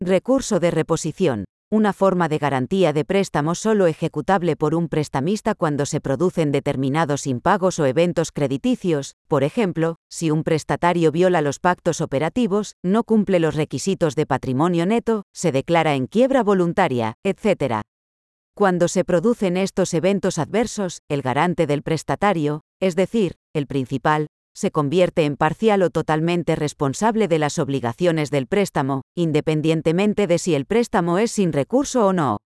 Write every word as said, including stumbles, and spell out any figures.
Recurso de reposición. Una forma de garantía de préstamo solo ejecutable por un prestamista cuando se producen determinados impagos o eventos crediticios, por ejemplo, si un prestatario viola los pactos operativos, no cumple los requisitos de patrimonio neto, se declara en quiebra voluntaria, etcétera. Cuando se producen estos eventos adversos, el garante del prestatario, es decir, el principal, se convierte en parcial o totalmente responsable de las obligaciones del préstamo, independientemente de si el préstamo es sin recurso o no.